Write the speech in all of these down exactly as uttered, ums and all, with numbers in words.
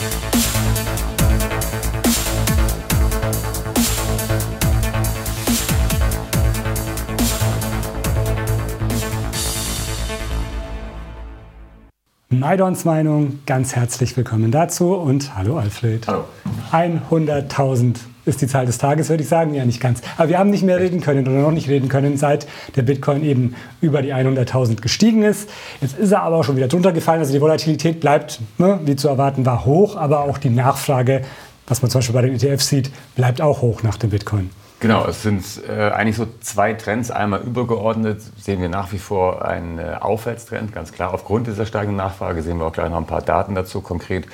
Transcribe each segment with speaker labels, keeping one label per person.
Speaker 1: Maidons Meinung, ganz herzlich willkommen dazu und hallo Alfred.
Speaker 2: Hallo.
Speaker 1: hunderttausend ist die Zahl des Tages, würde ich sagen, ja nicht ganz. Aber wir haben nicht mehr reden können oder noch nicht reden können, seit der Bitcoin eben über die hunderttausend gestiegen ist. Jetzt ist er aber auch schon wieder drunter gefallen, also die Volatilität bleibt, ne, wie zu erwarten war, hoch, aber auch die Nachfrage, was man zum Beispiel bei den E T Fs sieht, bleibt auch hoch nach dem Bitcoin.
Speaker 2: Genau, es sind äh, eigentlich so zwei Trends. Einmal übergeordnet sehen wir nach wie vor einen äh, Aufwärtstrend, ganz klar. Aufgrund dieser steigenden Nachfrage sehen wir auch gleich noch ein paar Daten dazu konkret.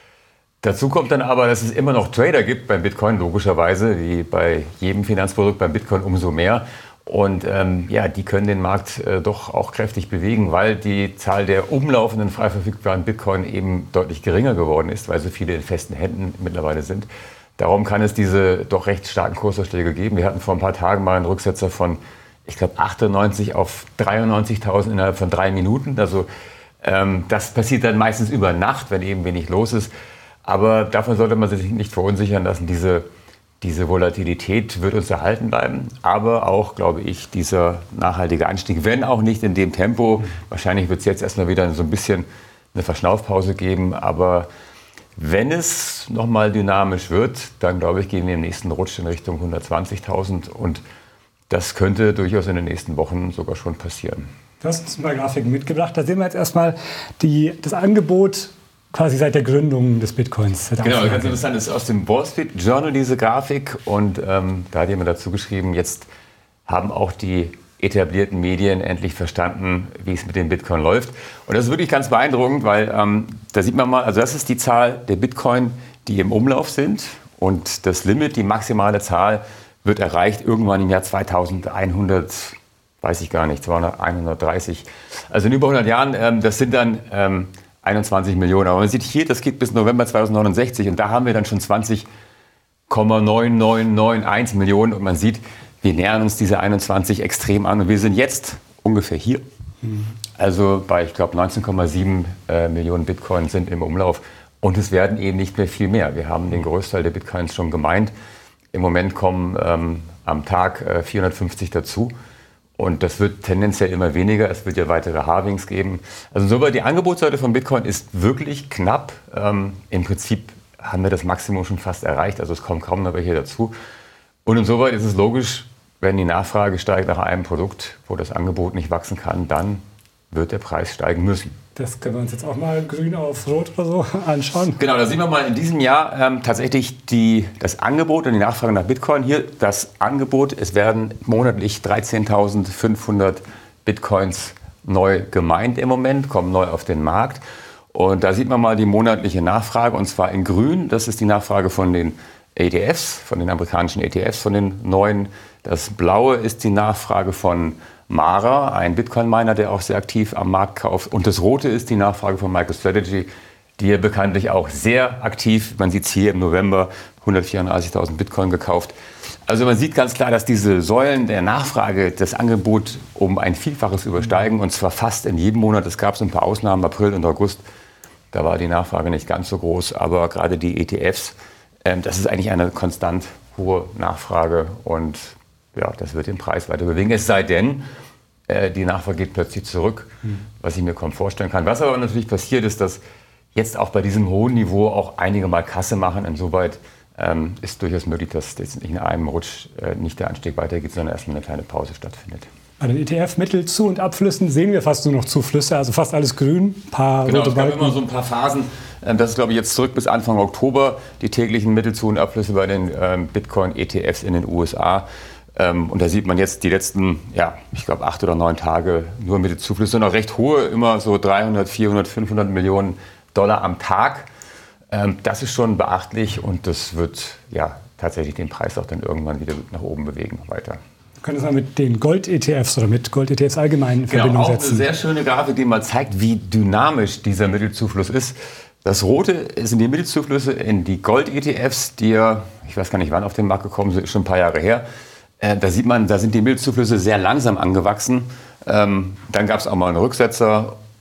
Speaker 2: Dazu kommt dann aber, dass es immer noch Trader gibt beim Bitcoin, logischerweise, wie bei jedem Finanzprodukt, beim Bitcoin umso mehr. Und ähm, ja, die können den Markt äh, doch auch kräftig bewegen, weil die Zahl der umlaufenden frei verfügbaren Bitcoin eben deutlich geringer geworden ist, weil so viele in festen Händen mittlerweile sind. Darum kann es diese doch recht starken Kursausschläge geben. Wir hatten vor ein paar Tagen mal einen Rücksetzer von, ich glaube, achtundneunzig auf dreiundneunzigtausend innerhalb von drei Minuten. Also ähm, das passiert dann meistens über Nacht, wenn eben wenig los ist. Aber davon sollte man sich nicht verunsichern lassen. Diese, diese Volatilität wird uns erhalten bleiben. Aber auch, glaube ich, dieser nachhaltige Anstieg, wenn auch nicht in dem Tempo. Wahrscheinlich wird es jetzt erstmal wieder so ein bisschen eine Verschnaufpause geben. Aber wenn es nochmal dynamisch wird, dann glaube ich, gehen wir im nächsten Rutsch in Richtung hundertzwanzigtausend und das könnte durchaus in den nächsten Wochen sogar schon passieren.
Speaker 1: Du hast uns ein paar Grafiken mitgebracht. Da sehen wir jetzt erstmal die, das Angebot quasi seit der Gründung des Bitcoins.
Speaker 2: Genau, ganz interessant ist aus dem Wall Street Journal diese Grafik und ähm, da hat jemand dazu geschrieben, jetzt haben auch die etablierten Medien endlich verstanden, wie es mit dem Bitcoin läuft. Und das ist wirklich ganz beeindruckend, weil ähm, da sieht man mal, also das ist die Zahl der Bitcoin, die im Umlauf sind. Und das Limit, die maximale Zahl, wird erreicht irgendwann im Jahr zweitausendeinhundert, weiß ich gar nicht, zweitausendeinhundertdreißig. Also in über hundert Jahren, ähm, das sind dann ähm, einundzwanzig Millionen. Aber man sieht hier, das geht bis November zweitausendneunundsechzig und da haben wir dann schon zwanzig Komma neun neun neun eins Millionen und man sieht, wir nähern uns diese einundzwanzig extrem an und wir sind jetzt ungefähr hier. Mhm. Also bei, ich glaube, neunzehn Komma sieben äh, Millionen Bitcoin sind im Umlauf und es werden eben nicht mehr viel mehr. Wir haben den Großteil der Bitcoins schon gemeint. Im Moment kommen ähm, am Tag äh, vierhundertfünfzig dazu und das wird tendenziell immer weniger. Es wird ja weitere Halvings geben. Also insoweit die Angebotsseite von Bitcoin ist wirklich knapp. Ähm, Im Prinzip haben wir das Maximum schon fast erreicht, also es kommen kaum noch welche dazu. Und insoweit ist es logisch, wenn die Nachfrage steigt nach einem Produkt, wo das Angebot nicht wachsen kann, dann wird der Preis steigen müssen.
Speaker 1: Das können wir uns jetzt auch mal grün auf rot oder so anschauen.
Speaker 2: Genau, da sehen wir mal in diesem Jahr ähm, tatsächlich die, das Angebot und die Nachfrage nach Bitcoin. Hier das Angebot, es werden monatlich dreizehntausendfünfhundert Bitcoins neu gemeint im Moment, kommen neu auf den Markt. Und da sieht man mal die monatliche Nachfrage und zwar in grün, das ist die Nachfrage von den E T Fs, von den amerikanischen E T Fs, von den neuen. Das Blaue ist die Nachfrage von Mara, ein Bitcoin-Miner, der auch sehr aktiv am Markt kauft. Und das Rote ist die Nachfrage von MicroStrategy, die ja bekanntlich auch sehr aktiv, man sieht es hier im November, hundertvierundachtzigtausend Bitcoin gekauft. Also man sieht ganz klar, dass diese Säulen der Nachfrage das Angebot um ein Vielfaches übersteigen. Und zwar fast in jedem Monat. Es gab so ein paar Ausnahmen, April und August. Da war die Nachfrage nicht ganz so groß. Aber gerade die E T Fs, äh, das ist eigentlich eine konstant hohe Nachfrage. Und ja, das wird den Preis weiter bewegen. Es sei denn, äh, die Nachfrage geht plötzlich zurück, mhm. was ich mir kaum vorstellen kann. Was aber natürlich passiert ist, dass jetzt auch bei diesem hohen Niveau auch einige mal Kasse machen. Insoweit ähm, ist durchaus möglich, dass jetzt nicht in einem Rutsch äh, nicht der Anstieg weitergeht, sondern erstmal eine kleine Pause stattfindet.
Speaker 1: Bei den E T F-Mittelzu- und Abflüssen sehen wir fast nur noch Zuflüsse, also fast alles grün. Ein paar
Speaker 2: genau,
Speaker 1: rote
Speaker 2: es gab
Speaker 1: Balken.
Speaker 2: immer so ein paar Phasen. Das ist, glaube ich, jetzt zurück bis Anfang Oktober, die täglichen Mittelzu- und Abflüsse bei den ähm, Bitcoin-E T Fs in den U S A. Ähm, und da sieht man jetzt die letzten, ja, ich glaube, acht oder neun Tage nur mit den Zuflüssen. Noch recht hohe, immer so dreihundert, vierhundert, fünfhundert Millionen Dollar am Tag. Ähm, das ist schon beachtlich und das wird ja tatsächlich den Preis auch dann irgendwann wieder nach oben bewegen weiter.
Speaker 1: Wir können das mal mit den Gold-E T Fs oder mit Gold-E T Fs allgemein in Verbindung
Speaker 2: genau, auch
Speaker 1: setzen.
Speaker 2: Eine sehr schöne Grafik, die mal zeigt, wie dynamisch dieser Mittelzufluss ist. Das Rote sind die Mittelzuflüsse in die Gold-E T Fs, die ja, ich weiß gar nicht wann auf den Markt gekommen sind, ist schon ein paar Jahre her. Äh, da sieht man, da sind die Mittelzuflüsse sehr langsam angewachsen. Ähm, dann gab es auch mal einen Rücksetzer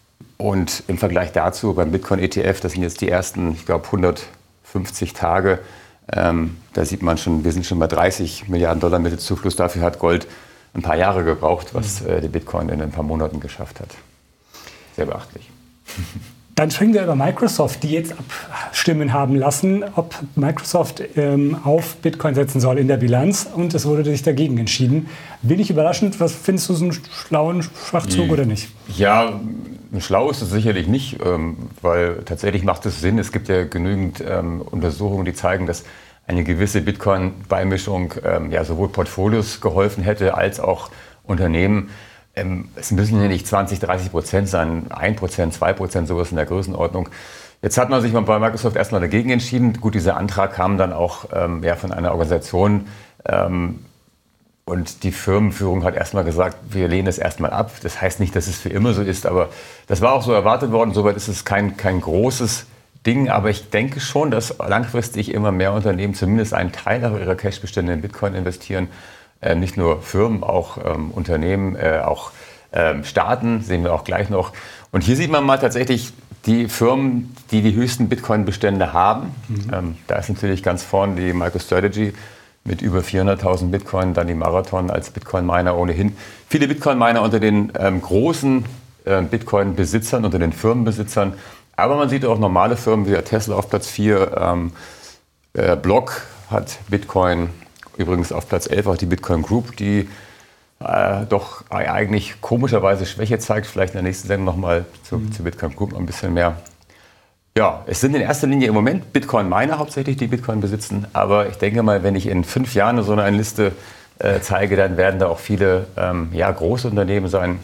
Speaker 2: Und im Vergleich dazu beim Bitcoin-E T F, das sind jetzt die ersten, ich glaube, hundertfünfzig Tage, ähm, da sieht man schon, wir sind schon bei dreißig Milliarden Dollar Mittelzufluss. Dafür hat Gold ein paar Jahre gebraucht, was äh, der Bitcoin in ein paar Monaten geschafft hat. Sehr beachtlich.
Speaker 1: Dann sprechen wir über Microsoft, die jetzt abstimmen haben lassen, ob Microsoft ähm, auf Bitcoin setzen soll in der Bilanz. Und es wurde sich dagegen entschieden. Wenig überraschend. Was findest du, so einen schlauen Schachzug oder nicht?
Speaker 2: Ja, schlau ist es sicherlich nicht, ähm, weil tatsächlich macht es Sinn. Es gibt ja genügend ähm, Untersuchungen, die zeigen, dass eine gewisse Bitcoin-Beimischung ähm, ja, sowohl Portfolios geholfen hätte, als auch Unternehmen. Ähm, es müssen ja nicht zwanzig, dreißig Prozent sein, ein Prozent, zwei Prozent, sowas in der Größenordnung. Jetzt hat man sich bei Microsoft erstmal dagegen entschieden. Gut, dieser Antrag kam dann auch ähm, ja, von einer Organisation. Ähm, und die Firmenführung hat erstmal gesagt, wir lehnen es erstmal ab. Das heißt nicht, dass es für immer so ist, aber das war auch so erwartet worden. Soweit ist es kein, kein großes Ding. Aber ich denke schon, dass langfristig immer mehr Unternehmen zumindest einen Teil ihrer Cashbestände in Bitcoin investieren. Äh, nicht nur Firmen, auch ähm, Unternehmen, äh, auch ähm, Staaten, sehen wir auch gleich noch. Und hier sieht man mal tatsächlich die Firmen, die die höchsten Bitcoin-Bestände haben. Mhm. Ähm, da ist natürlich ganz vorne die MicroStrategy mit über vierhunderttausend Bitcoin, dann die Marathon als Bitcoin-Miner ohnehin. Viele Bitcoin-Miner unter den ähm, großen äh, Bitcoin-Besitzern, unter den Firmenbesitzern. Aber man sieht auch normale Firmen wie Tesla auf Platz vier, ähm, äh, Block hat Bitcoin, übrigens auf Platz elf auch die Bitcoin Group, die äh, doch eigentlich komischerweise Schwäche zeigt. Vielleicht in der nächsten Sendung nochmal zu, mhm. zu Bitcoin Group ein bisschen mehr. Ja, es sind in erster Linie im Moment Bitcoin-Miner hauptsächlich, die Bitcoin besitzen. Aber ich denke mal, wenn ich in fünf Jahren so eine Liste äh, zeige, dann werden da auch viele ähm, ja, große Unternehmen sein.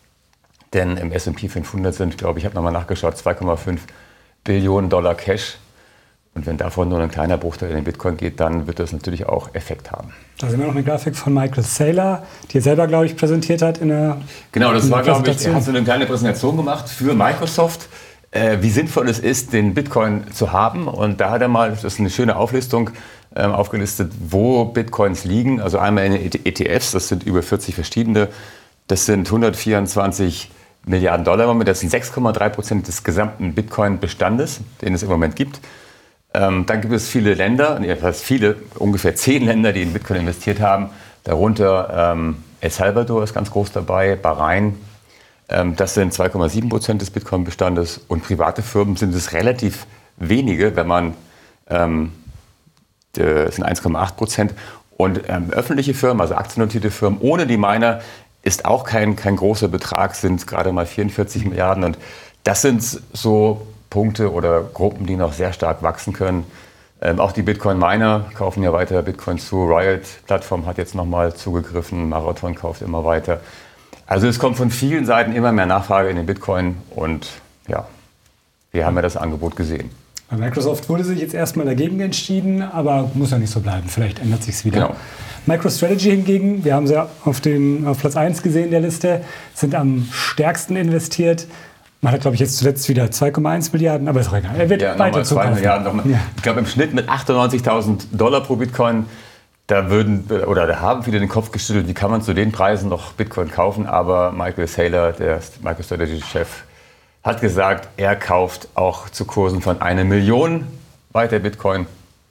Speaker 2: Denn im S und P fünfhundert sind, glaube ich, ich habe nochmal nachgeschaut, zwei Komma fünf Billionen Dollar Cash. Und wenn davon nur ein kleiner Bruchteil in den Bitcoin geht, dann wird das natürlich auch Effekt haben.
Speaker 1: Da sehen wir noch eine Grafik von Michael Saylor, die er selber, glaube ich, präsentiert hat in der
Speaker 2: Genau, das war, glaube ich, er hat so eine kleine Präsentation gemacht für Microsoft, äh, wie sinnvoll es ist, den Bitcoin zu haben. Und da hat er mal, das ist eine schöne Auflistung, ähm, aufgelistet, wo Bitcoins liegen. Also einmal in den E T Fs, das sind über vierzig verschiedene, das sind hundertvierundzwanzig Milliarden Dollar, das sind sechs Komma drei Prozent des gesamten Bitcoin-Bestandes, den es im Moment gibt. Ähm, dann gibt es viele Länder, fast viele, ungefähr zehn Länder, die in Bitcoin investiert haben. Darunter ähm, El Salvador ist ganz groß dabei, Bahrain. Ähm, das sind zwei Komma sieben Prozent des Bitcoin-Bestandes. Und private Firmen sind es relativ wenige, wenn man, ähm, das sind eins Komma acht Prozent. Und ähm, öffentliche Firmen, also aktiennotierte Firmen, ohne die Miner, ist auch kein, kein großer Betrag, sind gerade mal vierundvierzig Milliarden. Und das sind so Punkte oder Gruppen, die noch sehr stark wachsen können. Ähm, auch die Bitcoin-Miner kaufen ja weiter Bitcoin zu. Riot-Plattform hat jetzt nochmal zugegriffen. Marathon kauft immer weiter. Also es kommt von vielen Seiten immer mehr Nachfrage in den Bitcoin. Und ja, wir haben ja das Angebot gesehen.
Speaker 1: Bei Microsoft wurde sich jetzt erstmal dagegen entschieden, aber muss ja nicht so bleiben. Vielleicht ändert sich es wieder.
Speaker 2: Genau.
Speaker 1: MicroStrategy hingegen, wir haben sie auf, den, auf Platz eins gesehen der Liste, sind am stärksten investiert. Man hat, glaube ich, jetzt zuletzt wieder zwei Komma eins Milliarden, aber ist auch egal. Er wird
Speaker 2: ja,
Speaker 1: weiter
Speaker 2: zwei Milliarden nochmal. Ja. Ich glaube, im Schnitt mit achtundneunzigtausend Dollar pro Bitcoin, da würden, oder da haben viele den Kopf geschüttelt, wie kann man zu den Preisen noch Bitcoin kaufen? Aber Michael Saylor, der MicroStrategy-Chef, hat gesagt, er kauft auch zu Kursen von einer Million weiter Bitcoin.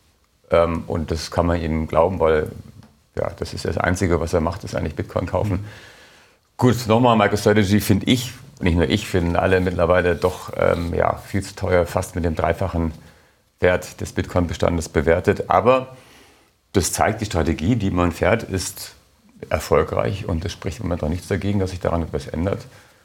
Speaker 2: Ähm, und das kann man ihm glauben, weil ja, das ist das Einzige, was er macht, ist eigentlich Bitcoin kaufen. Mhm. Gut, nochmal, MicroStrategy finde ich, nicht nur ich, finden alle mittlerweile doch ähm, ja, viel zu teuer, fast mit dem dreifachen Wert des Bitcoin-Bestandes bewertet. Aber das zeigt, die Strategie, die man fährt, ist erfolgreich und es spricht im Moment auch nichts dagegen, dass sich daran etwas ändert.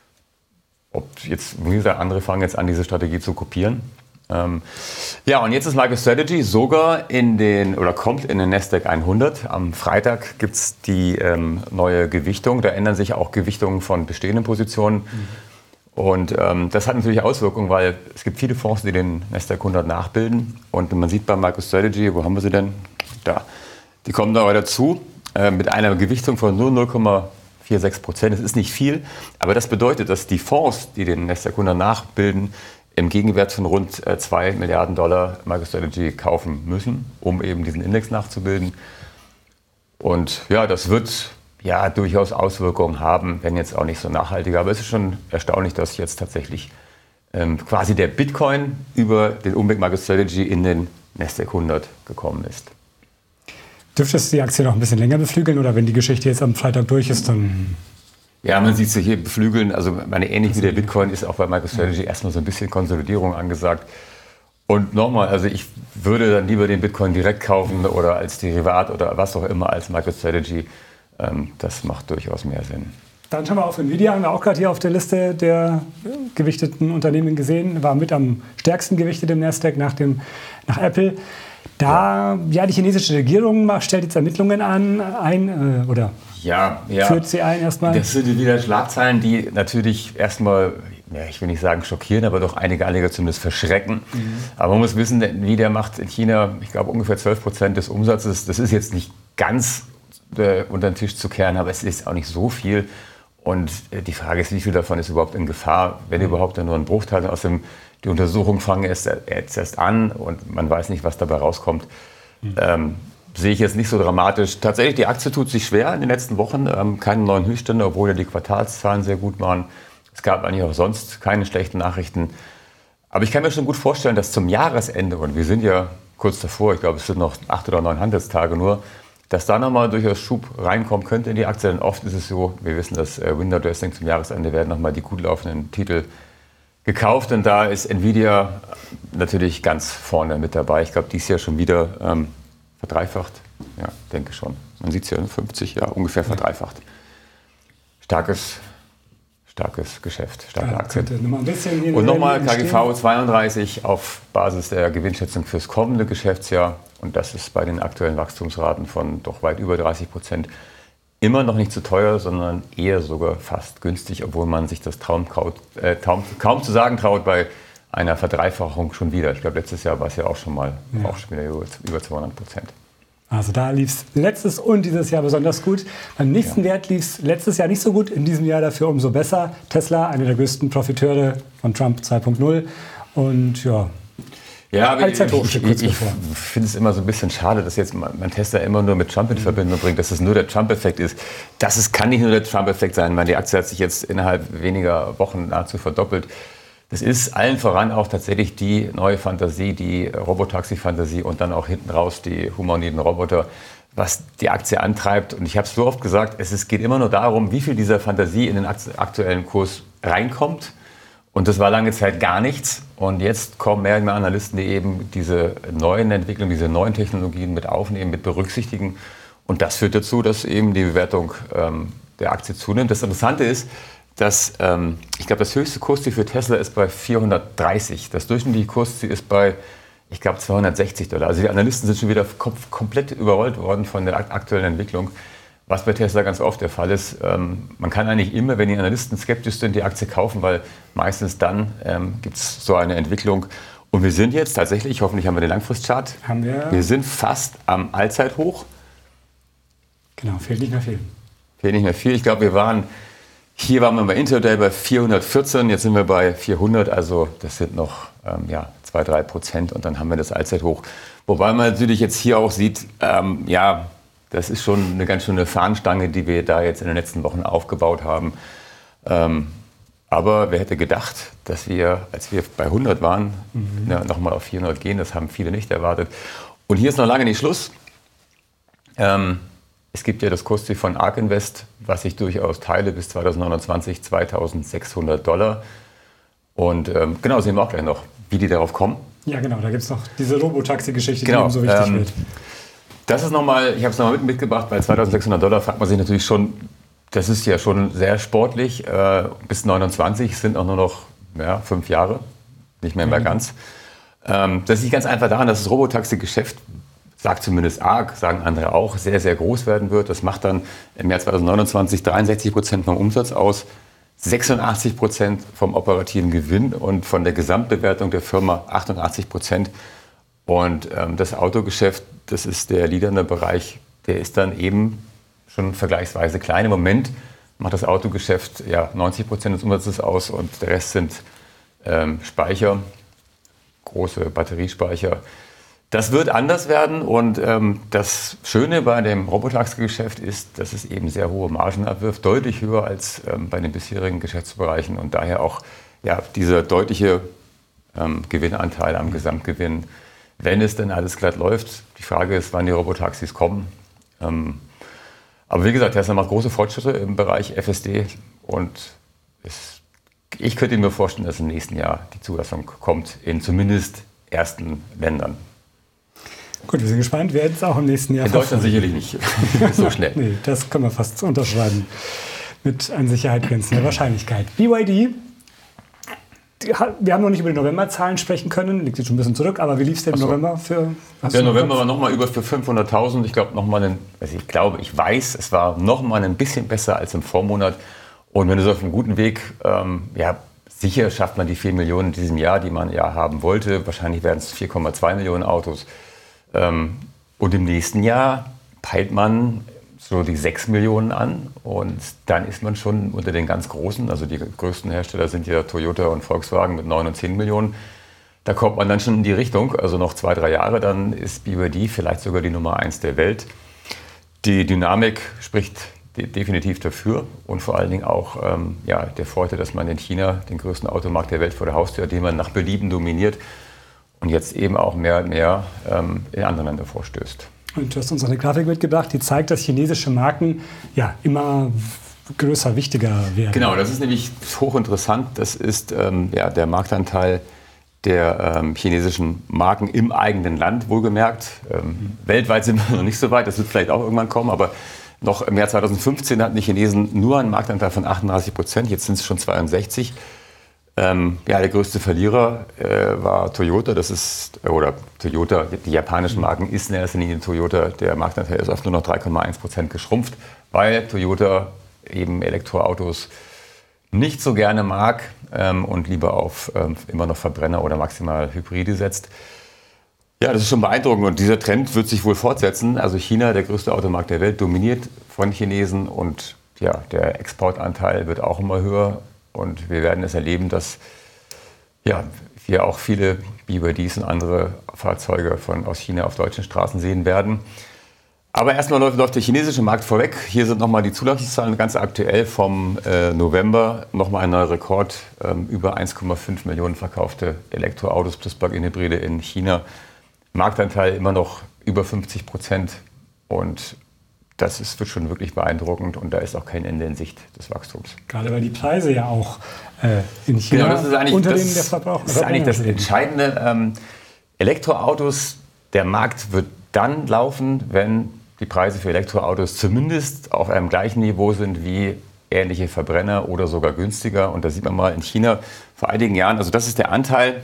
Speaker 2: Ob jetzt, wie gesagt, andere fangen jetzt an, diese Strategie zu kopieren. Ähm, ja, und jetzt ist MicroStrategy sogar in den, oder kommt in den Nasdaq hundert. Am Freitag gibt es die ähm, neue Gewichtung. Da ändern sich auch Gewichtungen von bestehenden Positionen. Mhm. Und ähm, das hat natürlich Auswirkungen, weil es gibt viele Fonds, die den Nasdaq hundert nachbilden. Und man sieht bei MicroStrategy, wo haben wir sie denn? Da. Die kommen da dazu äh, mit einer Gewichtung von nur null Komma sechsundvierzig Prozent. Das ist nicht viel, aber das bedeutet, dass die Fonds, die den Nasdaq hundert nachbilden, im Gegenwert von rund zwei Milliarden Dollar MicroStrategy kaufen müssen, um eben diesen Index nachzubilden. Und ja, das wird ja durchaus Auswirkungen haben, wenn jetzt auch nicht so nachhaltig. Aber es ist schon erstaunlich, dass jetzt tatsächlich ähm, quasi der Bitcoin über den Umweg MicroStrategy in den Nasdaq hundert gekommen ist.
Speaker 1: Dürftest du die Aktie noch ein bisschen länger beflügeln oder wenn die Geschichte jetzt am Freitag durch ist, dann...
Speaker 2: Ja, man sieht sie hier beflügeln. Also meine, ähnlich wie der Bitcoin ist auch bei MicroStrategy erstmal so ein bisschen Konsolidierung angesagt. Und nochmal, also ich würde dann lieber den Bitcoin direkt kaufen oder als Derivat oder was auch immer als MicroStrategy. Ähm, das macht durchaus mehr Sinn.
Speaker 1: Dann schauen wir auf Nvidia, haben wir auch gerade hier auf der Liste der gewichteten Unternehmen gesehen. War mit am stärksten gewichtet im Nasdaq nach, dem, nach Apple. Da, ja, die chinesische Regierung macht, stellt jetzt Ermittlungen an, ein, äh, oder
Speaker 2: ja, ja.
Speaker 1: führt sie ein erstmal.
Speaker 2: Das sind wieder Schlagzeilen, die natürlich erstmal, ja, ich will nicht sagen schockieren, aber doch einige Anleger zumindest verschrecken. Mhm. Aber man muss wissen, Nvidia macht in China, ich glaube, ungefähr zwölf Prozent des Umsatzes. Das ist jetzt nicht ganz äh, unter den Tisch zu kehren, aber es ist auch nicht so viel. Und äh, die Frage ist, wie viel davon ist überhaupt in Gefahr, wenn überhaupt dann nur ein Bruchteil aus dem... Die Untersuchungen fangen erst, jetzt erst an und man weiß nicht, was dabei rauskommt. Mhm. Ähm, sehe ich jetzt nicht so dramatisch. Tatsächlich, die Aktie tut sich schwer in den letzten Wochen. Ähm, keine neuen Höchststände, obwohl ja die Quartalszahlen sehr gut waren. Es gab eigentlich auch sonst keine schlechten Nachrichten. Aber ich kann mir schon gut vorstellen, dass zum Jahresende, und wir sind ja kurz davor, ich glaube, es sind noch acht oder neun Handelstage nur, dass da nochmal durchaus Schub reinkommen könnte in die Aktie. Denn oft ist es so, wir wissen, dass äh, Window Dressing zum Jahresende werden nochmal die gut laufenden Titel gekauft und da ist Nvidia natürlich ganz vorne mit dabei. Ich glaube, dies Jahr schon wieder ähm, verdreifacht. Ja, denke schon. Man sieht es ja, fünfzig, ja, ungefähr verdreifacht. Starkes, starkes Geschäft, starke ja, Aktien.
Speaker 1: Noch ein bisschen
Speaker 2: und nochmal K G V zweiunddreißig auf Basis der Gewinnschätzung fürs kommende Geschäftsjahr. Und das ist bei den aktuellen Wachstumsraten von doch weit über dreißig Prozent immer noch nicht zu teuer, sondern eher sogar fast günstig, obwohl man sich das traum, äh, kaum, kaum zu sagen traut bei einer Verdreifachung schon wieder. Ich glaube, letztes Jahr war es ja auch schon mal ja. auch schon wieder über, über zweihundert Prozent.
Speaker 1: Also da lief es letztes und dieses Jahr besonders gut. Beim nächsten ja. Wert lief es letztes Jahr nicht so gut, in diesem Jahr dafür umso besser. Tesla, einer der größten Profiteure von Trump zwei Punkt null. Und ja...
Speaker 2: Ja, aber ich, ich, ich, ich finde es immer so ein bisschen schade, dass jetzt man Tesla immer nur mit Trump in Verbindung bringt, dass es nur der Trump-Effekt ist. Das ist, kann nicht nur der Trump-Effekt sein, weil die Aktie hat sich jetzt innerhalb weniger Wochen nahezu verdoppelt. Das ist allen voran auch tatsächlich die neue Fantasie, die Robotaxi-Fantasie und dann auch hinten raus die humanoiden Roboter, was die Aktie antreibt. Und ich habe es so oft gesagt, es ist, geht immer nur darum, wie viel dieser Fantasie in den aktuellen Kurs reinkommt. Und das war lange Zeit gar nichts. Und jetzt kommen mehr und mehr Analysten, die eben diese neuen Entwicklungen, diese neuen Technologien mit aufnehmen, mit berücksichtigen. Und das führt dazu, dass eben die Bewertung ähm, der Aktie zunimmt. Das Interessante ist, dass ähm, ich glaube, das höchste Kursziel für Tesla ist bei vierhundertdreißig. Das durchschnittliche Kursziel ist bei, ich glaube, zweihundertsechzig Dollar. Also die Analysten sind schon wieder kom- komplett überrollt worden von der aktuellen Entwicklung. Was bei Tesla ganz oft der Fall ist, ähm, man kann eigentlich immer, wenn die Analysten skeptisch sind, die Aktie kaufen, weil meistens dann ähm, gibt es so eine Entwicklung. Und wir sind jetzt tatsächlich, hoffentlich haben wir den Langfristchart,
Speaker 1: haben wir.
Speaker 2: wir sind fast am Allzeithoch.
Speaker 1: Genau, fehlt nicht mehr viel.
Speaker 2: Fehlt nicht mehr viel. Ich glaube, wir waren, hier waren wir bei Intraday bei vierhundertvierzehn, jetzt sind wir bei vierhundert, also das sind noch ähm, ja, zwei, drei Prozent und dann haben wir das Allzeithoch. Wobei man natürlich jetzt hier auch sieht, ähm, ja, das ist schon eine ganz schöne Fahnenstange, die wir da jetzt in den letzten Wochen aufgebaut haben. Ähm, aber wer hätte gedacht, dass wir, als wir bei hundert waren, mhm. ja, nochmal auf vierhundert gehen. Das haben viele nicht erwartet. Und hier ist noch lange nicht Schluss. Ähm, es gibt ja das Kursziel von ARK Invest, was ich durchaus teile, bis zweitausendneunundzwanzig zweitausendsechshundert Dollar. Und ähm, genau, sehen wir auch gleich noch, wie die darauf kommen.
Speaker 1: Ja, genau, da gibt es noch diese Robotaxi-Geschichte,
Speaker 2: genau,
Speaker 1: die eben so wichtig
Speaker 2: ähm,
Speaker 1: wird.
Speaker 2: Das ist nochmal, ich habe es nochmal mit, mitgebracht, bei zweitausendsechshundert Dollar fragt man sich natürlich schon, das ist ja schon sehr sportlich. Äh, bis neunundzwanzig sind auch nur noch ja, fünf Jahre, nicht mehr, mehr ganz. Ähm, das liegt ganz einfach daran, dass das Robotaxi-Geschäft, sagt zumindest ARK, sagen andere auch, sehr, sehr groß werden wird. Das macht dann im Jahr zweitausendneunundzwanzig dreiundsechzig Prozent vom Umsatz aus, sechsundachtzig Prozent vom operativen Gewinn und von der Gesamtbewertung der Firma achtundachtzig Prozent. Und ähm, das Autogeschäft, das ist der liedernde Bereich, der ist dann eben schon vergleichsweise klein. Im Moment macht das Autogeschäft ja neunzig Prozent des Umsatzes aus und der Rest sind ähm, Speicher, große Batteriespeicher. Das wird anders werden und ähm, das Schöne bei dem Robotaxi-Geschäft ist, dass es eben sehr hohe Margen abwirft, deutlich höher als ähm, bei den bisherigen Geschäftsbereichen und daher auch ja, dieser deutliche ähm, Gewinnanteil am Gesamtgewinn, wenn es denn alles glatt läuft. Die Frage ist, wann die Robotaxis kommen. Ähm, aber wie gesagt, Tesla macht große Fortschritte im Bereich F S D und es, ich könnte mir vorstellen, dass im nächsten Jahr die Zulassung kommt in zumindest ersten Ländern.
Speaker 1: Gut, wir sind gespannt. Wir werden es auch im nächsten Jahr
Speaker 2: In Deutschland sicherlich nicht so schnell.
Speaker 1: Nee, das können wir fast unterschreiben. Mit an Sicherheit grenzender Wahrscheinlichkeit. B Y D, die, wir haben noch nicht über die Novemberzahlen sprechen können, liegt jetzt schon ein bisschen zurück, aber wie lief es denn im
Speaker 2: so.
Speaker 1: November? Für,
Speaker 2: Der November war nochmal über für fünfhunderttausend. Ich glaube, nochmal einen, also ich glaube, ich weiß, es war nochmal ein bisschen besser als im Vormonat. Und wenn es auf einem guten Weg, ähm, ja, sicher schafft man die vier Millionen in diesem Jahr, die man ja haben wollte. Wahrscheinlich werden es vier Komma zwei Millionen Autos. Ähm, und im nächsten Jahr peilt man so die sechs Millionen an und dann ist man schon unter den ganz Großen, also die größten Hersteller sind ja Toyota und Volkswagen mit neun und zehn Millionen. Da kommt man dann schon in die Richtung, also noch zwei, drei Jahre, dann ist B Y D vielleicht sogar die Nummer eins der Welt. Die Dynamik spricht de- definitiv dafür und vor allen Dingen auch ähm, ja, der Vorteil, dass man in China den größten Automarkt der Welt vor der Haustür hat, den man nach Belieben dominiert und jetzt eben auch mehr und mehr ähm, in anderen Ländern vorstößt.
Speaker 1: Und du hast uns eine Grafik mitgebracht, die zeigt, dass chinesische Marken ja immer größer, wichtiger werden.
Speaker 2: Genau, das ist nämlich hochinteressant. Das ist ähm, ja, der Marktanteil der ähm, chinesischen Marken im eigenen Land, wohlgemerkt. Ähm, mhm. Weltweit sind wir noch nicht so weit, das wird vielleicht auch irgendwann kommen, aber noch im Jahr zweitausendfünfzehn hatten die Chinesen nur einen Marktanteil von achtunddreißig Prozent, jetzt sind es schon zweiundsechzig. Ähm, ja, der größte Verlierer äh, war Toyota, das ist, oder Toyota, die japanischen Marken ist in erster Linie Toyota, der Marktanteil ist auf nur noch drei Komma eins Prozent geschrumpft, weil Toyota eben Elektroautos nicht so gerne mag ähm, und lieber auf ähm, immer noch Verbrenner oder maximal Hybride setzt. Ja, das ist schon beeindruckend und dieser Trend wird sich wohl fortsetzen. Also China, der größte Automarkt der Welt, dominiert von Chinesen und ja, der Exportanteil wird auch immer höher. Und wir werden es erleben, dass ja, wir auch viele B Y Ds und andere Fahrzeuge von, aus China auf deutschen Straßen sehen werden. Aber erstmal läuft, läuft der chinesische Markt vorweg. Hier sind nochmal die Zulassungszahlen ganz aktuell vom äh, November. Nochmal ein neuer Rekord, ähm, über eins Komma fünf Millionen verkaufte Elektroautos plus Plug-in-Hybride in China. Marktanteil immer noch über fünfzig Prozent und das ist, wird schon wirklich beeindruckend und da ist auch kein Ende in Sicht des Wachstums.
Speaker 1: Gerade weil die Preise ja auch äh, in China
Speaker 2: genau, das ist eigentlich,
Speaker 1: unter
Speaker 2: das,
Speaker 1: denen der Verbrauch
Speaker 2: das ist eigentlich das Entscheidende. Ähm, Elektroautos, der Markt wird dann laufen, wenn die Preise für Elektroautos zumindest auf einem gleichen Niveau sind wie ähnliche Verbrenner oder sogar günstiger. Und da sieht man mal in China vor einigen Jahren, also das ist der Anteil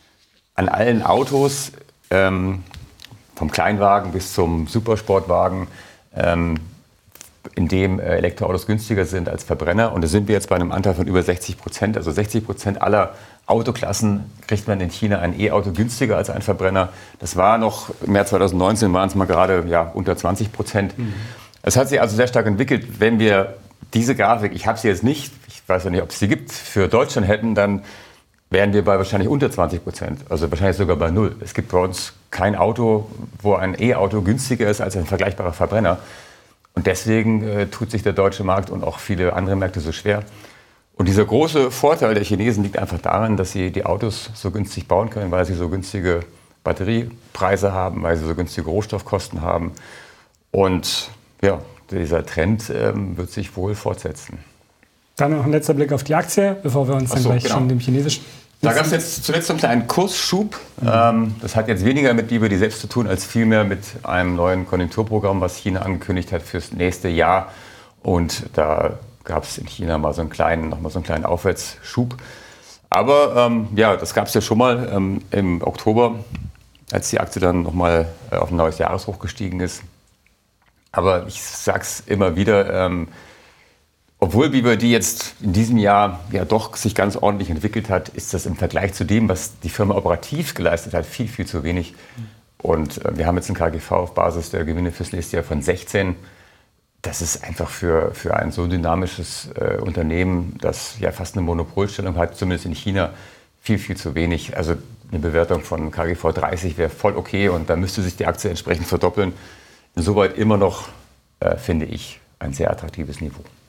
Speaker 2: an allen Autos, ähm, vom Kleinwagen bis zum Supersportwagen, Ähm, in dem äh, Elektroautos günstiger sind als Verbrenner. Und da sind wir jetzt bei einem Anteil von über sechzig Prozent. Also sechzig Prozent aller Autoklassen kriegt man in China ein E-Auto günstiger als ein Verbrenner. Das war noch im Jahr zweitausendneunzehn, waren es mal gerade ja, unter zwanzig Prozent. Mhm. Es hat sich also sehr stark entwickelt. Wenn wir diese Grafik, ich habe sie jetzt nicht, ich weiß ja nicht, ob es sie gibt, für Deutschland hätten, dann wären wir bei wahrscheinlich unter zwanzig Prozent. Also wahrscheinlich sogar bei null. Es gibt bei uns kein Auto, wo ein E-Auto günstiger ist als ein vergleichbarer Verbrenner. Und deswegen äh, tut sich der deutsche Markt und auch viele andere Märkte so schwer. Und dieser große Vorteil der Chinesen liegt einfach darin, dass sie die Autos so günstig bauen können, weil sie so günstige Batteriepreise haben, weil sie so günstige Rohstoffkosten haben. Und ja, dieser Trend ähm, wird sich wohl fortsetzen.
Speaker 1: Dann noch ein letzter Blick auf die Aktie, bevor wir uns
Speaker 2: Ach
Speaker 1: dann
Speaker 2: so,
Speaker 1: gleich
Speaker 2: genau.
Speaker 1: schon dem chinesischen...
Speaker 2: Da gab es jetzt zuletzt einen kleinen Kursschub. Mhm. Ähm, das hat jetzt weniger mit B Y D selbst zu tun, als vielmehr mit einem neuen Konjunkturprogramm, was China angekündigt hat fürs nächste Jahr. Und da gab es in China mal so einen kleinen, noch mal so einen kleinen Aufwärtsschub. Aber ähm, ja, das gab es ja schon mal ähm, im Oktober, als die Aktie dann noch mal äh, auf ein neues Jahreshoch gestiegen ist. Aber ich sage es immer wieder, ähm, obwohl B Y D jetzt in diesem Jahr ja doch sich ganz ordentlich entwickelt hat, ist das im Vergleich zu dem, was die Firma operativ geleistet hat, viel, viel zu wenig. Und äh, wir haben jetzt ein K G V auf Basis der Gewinne fürs nächste Jahr von sechzehn. Das ist einfach für, für ein so dynamisches äh, Unternehmen, das ja fast eine Monopolstellung hat, zumindest in China, viel, viel zu wenig. Also eine Bewertung von K G V dreißig wäre voll okay und da müsste sich die Aktie entsprechend verdoppeln. Insoweit immer noch, äh, finde ich, ein sehr attraktives Niveau.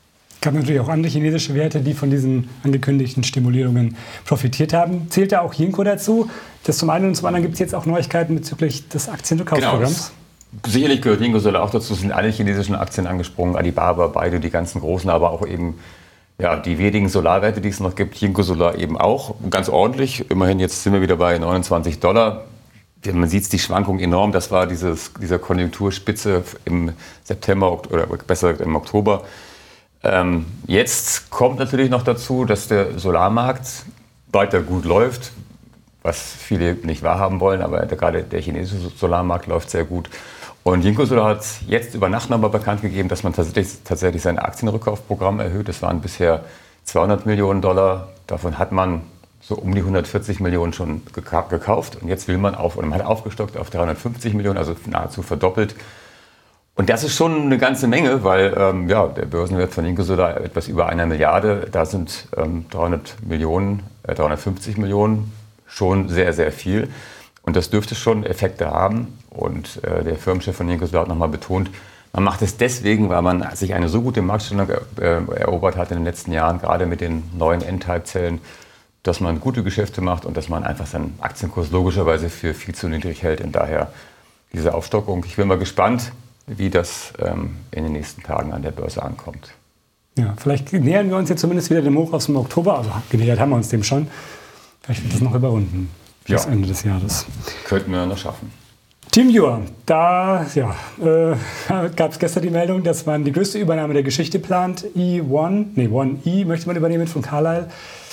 Speaker 1: gab natürlich auch andere chinesische Werte, die von diesen angekündigten Stimulierungen profitiert haben. Zählt da auch Jinko dazu? Das zum einen und zum anderen gibt es jetzt auch Neuigkeiten bezüglich des Aktienrückkaufprogramms.
Speaker 2: Genau. Sicherlich gehört Jinko Solar auch dazu, sind alle chinesischen Aktien angesprungen, Alibaba, beide, die ganzen großen, aber auch eben ja, die wenigen Solarwerte, die es noch gibt, Jinko Solar eben auch, ganz ordentlich. Immerhin jetzt sind wir wieder bei neunundzwanzig Dollar. Man sieht die Schwankung enorm, das war dieses, dieser Konjunkturspitze im September oder besser gesagt im Oktober. Ähm, jetzt kommt natürlich noch dazu, dass der Solarmarkt weiter gut läuft, was viele nicht wahrhaben wollen, aber der, gerade der chinesische Solarmarkt läuft sehr gut. Und Jinko Solar hat jetzt über Nacht nochmal bekannt gegeben, dass man tatsächlich, tatsächlich sein Aktienrückkaufprogramm erhöht. Das waren bisher zweihundert Millionen Dollar. Davon hat man so um die hundertvierzig Millionen schon gekauft. Und jetzt will man auf, oder man hat aufgestockt auf dreihundertfünfzig Millionen, also nahezu verdoppelt. Und das ist schon eine ganze Menge, weil ähm, ja, der Börsenwert von Jinko Solar etwas über einer Milliarde. Da sind ähm, dreihundert Millionen, äh, dreihundertfünfzig Millionen schon sehr, sehr viel. Und das dürfte schon Effekte haben. Und äh, der Firmenchef von Jinko Solar hat nochmal betont, man macht es deswegen, weil man sich eine so gute Marktstellung äh, erobert hat in den letzten Jahren, gerade mit den neuen N-Type-Zellen, dass man gute Geschäfte macht und dass man einfach seinen Aktienkurs logischerweise für viel zu niedrig hält. Und daher diese Aufstockung. Ich bin mal gespannt, wie das ähm, in den nächsten Tagen an der Börse ankommt.
Speaker 1: Ja, vielleicht nähern wir uns jetzt zumindest wieder dem Hoch aus dem Oktober. Also genähert haben wir uns dem schon. Vielleicht wird das noch überwunden bis
Speaker 2: ja.
Speaker 1: Ende des Jahres.
Speaker 2: Könnten wir noch schaffen.
Speaker 1: TeamViewer, da ja, äh, gab es gestern die Meldung, dass man die größte Übernahme der Geschichte plant. E eins, nee, One E möchte man übernehmen von Carlyle.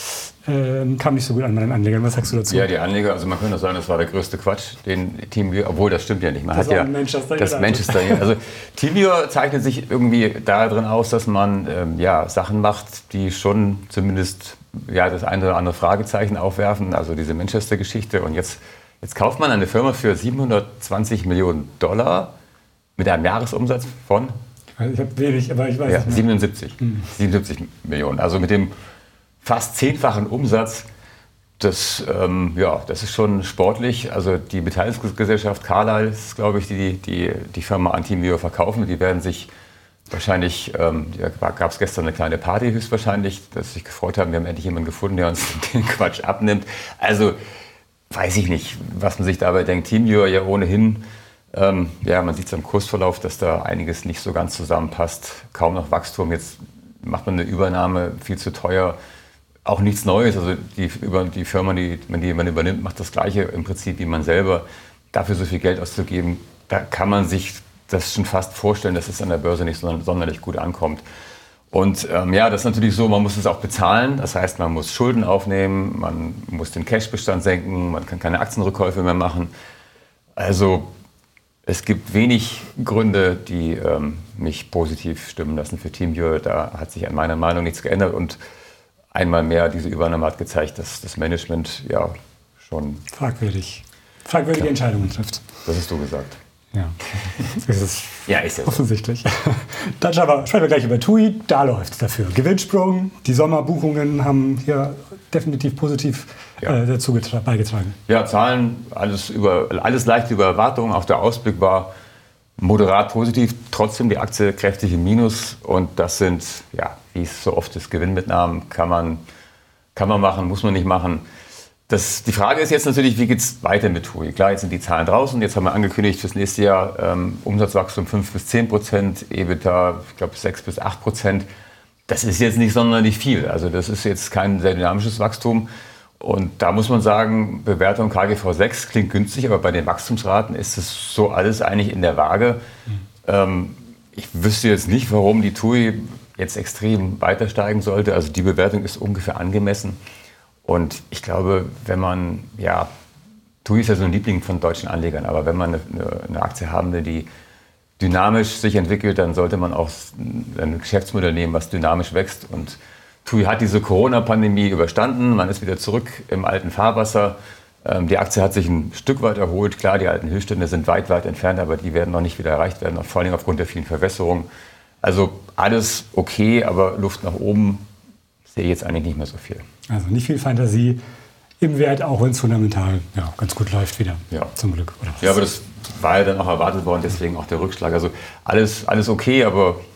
Speaker 1: Ähm, kam nicht so gut an meinen Anlegern. Was sagst du dazu?
Speaker 2: Ja, die Anleger, also man könnte sagen, das war der größte Quatsch, den TeamViewer, obwohl das stimmt ja nicht. Man
Speaker 1: das
Speaker 2: hat ja
Speaker 1: Manchester
Speaker 2: das Manchester. Also TeamViewer zeichnet sich irgendwie darin aus, dass man ähm, ja, Sachen macht, die schon zumindest ja, das eine oder andere Fragezeichen aufwerfen. Also diese Manchester-Geschichte. Und jetzt, jetzt kauft man eine Firma für siebenhundertzwanzig Millionen Dollar mit einem Jahresumsatz von?
Speaker 1: Ich habe wenig, aber ich weiß
Speaker 2: ja,
Speaker 1: nicht mehr.
Speaker 2: siebenundsiebzig. Hm. siebenundsiebzig Millionen. Also mit dem fast zehnfachen Umsatz, das, ähm, ja, das ist schon sportlich. Also die Beteiligungsgesellschaft Carlyle ist, glaube ich, die die, die Firma an TeamViewer verkaufen. Die werden sich wahrscheinlich, ähm, da gab es gestern eine kleine Party höchstwahrscheinlich, dass sie sich gefreut haben, wir haben endlich jemanden gefunden, der uns den Quatsch abnimmt. Also weiß ich nicht, was man sich dabei denkt. TeamViewer ja ohnehin, ähm, ja, man sieht es am Kursverlauf, dass da einiges nicht so ganz zusammenpasst. Kaum noch Wachstum, jetzt macht man eine Übernahme, viel zu teuer. Auch nichts Neues, also die, über, die Firma, die, die man übernimmt, macht das Gleiche im Prinzip wie man selber. Dafür so viel Geld auszugeben, da kann man sich das schon fast vorstellen, dass es an der Börse nicht sonderlich gut ankommt. Und ähm, ja, das ist natürlich so, man muss es auch bezahlen. Das heißt, man muss Schulden aufnehmen, man muss den Cashbestand senken, man kann keine Aktienrückkäufe mehr machen. Also es gibt wenig Gründe, die ähm, mich positiv stimmen lassen für TeamViewer. Da hat sich an meiner Meinung nichts geändert. Und einmal mehr, diese Übernahme hat gezeigt, dass das Management ja schon
Speaker 1: fragwürdig, fragwürdige ja. Entscheidungen trifft.
Speaker 2: Das hast du gesagt.
Speaker 1: Ja, das ist,
Speaker 2: ja, ist ja
Speaker 1: offensichtlich. So. Dann sprechen wir gleich über T U I. Da läuft es dafür. Gewinnsprung, die Sommerbuchungen haben hier definitiv positiv ja. äh, dazu beigetragen.
Speaker 2: Ja, Zahlen, alles, über, alles leicht über Erwartungen. Auch der Ausblick war moderat positiv. Trotzdem die Aktie kräftig im Minus. Und das sind, ja, wie es so oft ist, Gewinnmitnahmen kann man, kann man machen, muss man nicht machen. Das, die Frage ist jetzt natürlich, wie geht es weiter mit T U I? Klar, jetzt sind die Zahlen draußen. Jetzt haben wir angekündigt, fürs nächste Jahr ähm, Umsatzwachstum fünf bis zehn Prozent, EBITDA, ich glaube, sechs bis acht Prozent. Das ist jetzt nicht sonderlich viel. Also das ist jetzt kein sehr dynamisches Wachstum. Und da muss man sagen, Bewertung K G V sechs klingt günstig, aber bei den Wachstumsraten ist es so alles eigentlich in der Waage. Mhm. Ähm, ich wüsste jetzt nicht, warum die T U I jetzt extrem weiter steigen sollte. Also die Bewertung ist ungefähr angemessen. Und ich glaube, wenn man, ja, T U I ist ja so ein Liebling von deutschen Anlegern, aber wenn man eine, eine Aktie haben will, die dynamisch sich entwickelt, dann sollte man auch ein Geschäftsmodell nehmen, was dynamisch wächst. Und T U I hat diese Corona-Pandemie überstanden, man ist wieder zurück im alten Fahrwasser. Die Aktie hat sich ein Stück weit erholt. Klar, die alten Höchststände sind weit, weit entfernt, aber die werden noch nicht wieder erreicht werden, vor allem aufgrund der vielen Verwässerungen. Also alles okay, aber Luft nach oben sehe ich jetzt eigentlich nicht mehr so viel.
Speaker 1: Also nicht viel Fantasie im Wert, auch wenn es fundamental ja, ganz gut läuft wieder,
Speaker 2: ja.
Speaker 1: Zum Glück. Oder
Speaker 2: ja, aber das war ja dann auch erwartet worden, deswegen auch der Rückschlag. Also alles, alles okay, aber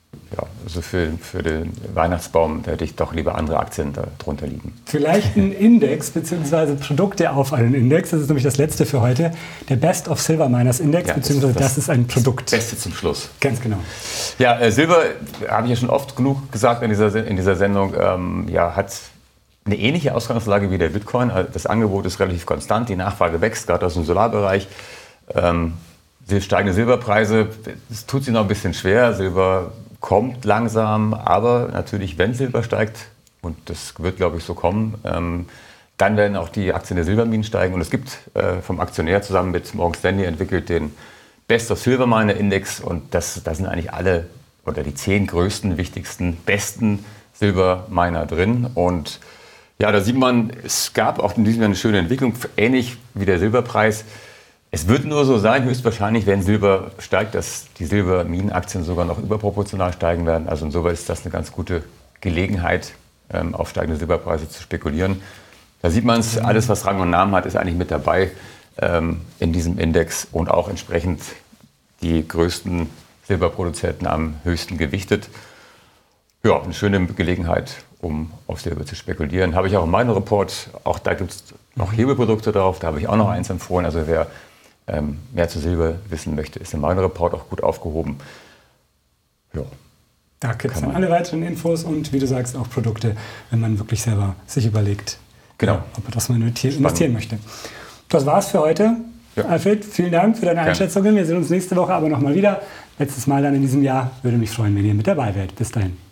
Speaker 2: ja, also für, für den Weihnachtsbaum da hätte ich doch lieber andere Aktien darunter liegen.
Speaker 1: Vielleicht ein Index bzw. Produkte auf einen Index. Das ist nämlich das letzte für heute. Der Best of Silver Miners Index,
Speaker 2: Ja,
Speaker 1: beziehungsweise das, das ist ein Produkt.
Speaker 2: Das Beste zum Schluss.
Speaker 1: Ganz genau.
Speaker 2: Ja, äh, Silber, habe ich ja schon oft genug gesagt in dieser, in dieser Sendung, ähm, ja, hat eine ähnliche Ausgangslage wie der Bitcoin. Das Angebot ist relativ konstant, die Nachfrage wächst, gerade aus dem Solarbereich. Ähm, steigende Silberpreise, das tut sich noch ein bisschen schwer. Silber kommt langsam, aber natürlich, wenn Silber steigt, und das wird, glaube ich, so kommen, ähm, dann werden auch die Aktien der Silberminen steigen. Und es gibt äh, vom Aktionär zusammen mit Morgan Stanley entwickelt den Best of Silver Miner Index. Und das, da sind eigentlich alle oder die zehn größten, wichtigsten, besten Silberminer drin. Und ja, da sieht man, es gab auch in diesem Jahr eine schöne Entwicklung, ähnlich wie der Silberpreis. Es wird nur so sein, höchstwahrscheinlich, wenn Silber steigt, dass die Silberminenaktien sogar noch überproportional steigen werden. Also insoweit ist das eine ganz gute Gelegenheit, ähm, auf steigende Silberpreise zu spekulieren. Da sieht man es, alles was Rang und Namen hat, ist eigentlich mit dabei ähm, in diesem Index und auch entsprechend die größten Silberproduzenten am höchsten gewichtet. Ja, eine schöne Gelegenheit, um auf Silber zu spekulieren. Habe ich auch in meinem Report, auch da gibt es noch Hebelprodukte drauf, da habe ich auch noch eins empfohlen. Also wer ähm, mehr zu Silber wissen möchte, ist in meinem Report auch gut aufgehoben. Ja.
Speaker 1: Da gibt es dann alle weiteren Infos und wie du sagst, auch Produkte, wenn man wirklich selber sich überlegt,
Speaker 2: genau.
Speaker 1: ja, ob man das mal investieren möchte. Das war's für heute. Ja. Alfred, vielen Dank für deine
Speaker 2: Gerne.
Speaker 1: Einschätzungen. Wir sehen uns nächste Woche aber nochmal wieder. Letztes Mal dann in diesem Jahr. Würde mich freuen, wenn ihr mit dabei wärt. Bis dahin.